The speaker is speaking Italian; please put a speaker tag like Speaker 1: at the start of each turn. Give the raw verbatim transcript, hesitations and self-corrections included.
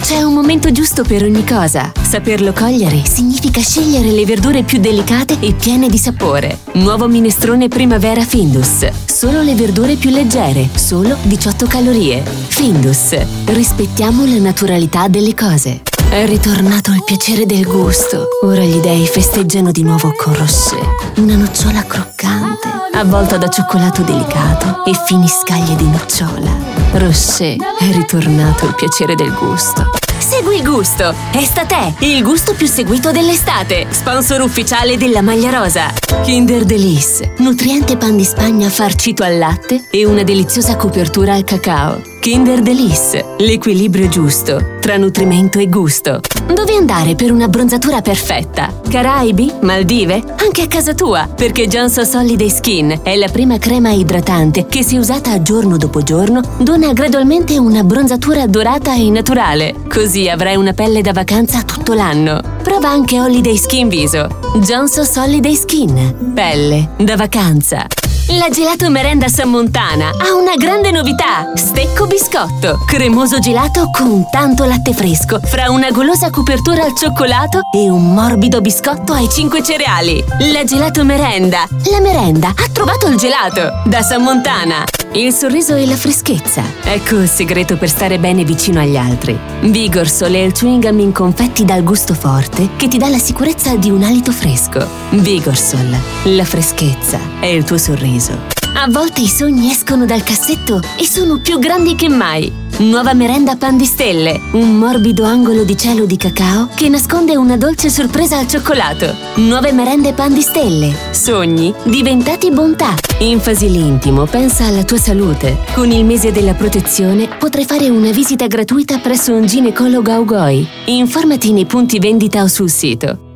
Speaker 1: C'è un momento giusto per ogni cosa. Saperlo cogliere significa scegliere le verdure più delicate e piene di sapore. Nuovo minestrone primavera Findus. Solo le verdure più leggere, solo diciotto calorie. Findus. Rispettiamo la naturalità delle cose. È ritornato il piacere del gusto. Ora gli dei festeggiano di nuovo con Rocher. Una nocciola croccante, avvolta da cioccolato delicato e fini scaglie di nocciola. Rocher, è ritornato il piacere del gusto. Segui il gusto! Estate, il gusto più seguito dell'estate. Sponsor ufficiale della maglia rosa. Kinder Delice, nutriente pan di Spagna farcito al latte e una deliziosa copertura al cacao. Kinder Delice, l'equilibrio giusto tra nutrimento e gusto. Dove andare per un'abbronzatura perfetta? Caraibi? Maldive? Anche a casa tua, perché Johnson's Holiday Skin è la prima crema idratante che, se usata giorno dopo giorno, dona gradualmente un'abbronzatura dorata e naturale. Così avrai una pelle da vacanza tutto l'anno. Prova anche Holiday Skin Viso. Johnson's Holiday Skin. Pelle da vacanza. La Gelato Merenda Sammontana ha una grande novità: stecco biscotto, cremoso gelato con tanto latte fresco, fra una golosa copertura al cioccolato e un morbido biscotto ai cinque cereali. La Gelato Merenda, la merenda ha trovato il gelato da Sammontana. Il sorriso e la freschezza, ecco il segreto per stare bene vicino agli altri. Vigorsol è il chewing gum in confetti dal gusto forte che ti dà la sicurezza di un alito fresco. Vigorsol, la freschezza è il tuo sorriso. A volte i sogni escono dal cassetto e sono più grandi che mai. Nuova merenda pan di stelle, un morbido angolo di cielo di cacao che nasconde una dolce sorpresa al cioccolato. Nuove merende pan di stelle, sogni diventati bontà. Enfasi l'intimo, pensa alla tua salute. Con il mese della protezione potrai fare una visita gratuita presso un ginecologo Augoi. Informati nei punti vendita o sul sito.